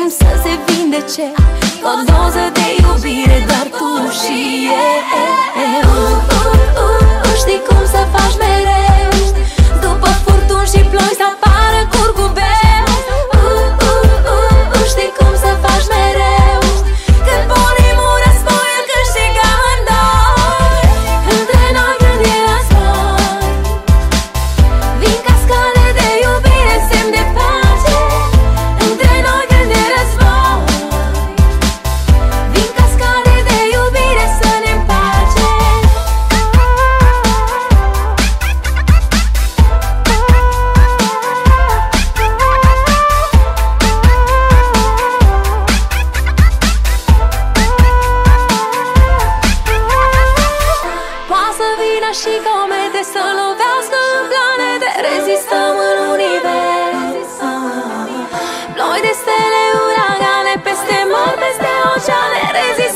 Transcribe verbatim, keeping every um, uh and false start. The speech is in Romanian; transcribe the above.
cum să se vindece o doză de iubire, doar tu și eu. uh, uh, uh, Știi cum să faci mereu după furtuni și ploi să apară curcubeu. uh, uh, uh, uh, Știi cum să faci mereu când punem un război, îl câștigăm în doi. Între noi când e război, vin cascade de iubire, semn de pace. Între noi când e război, vin cascade de iubire să ne împace. Poate să vină și comete să lovească în planete, rezistăm în univers. Ploi de stele, uragane, peste mări, peste oceane, rezistăm.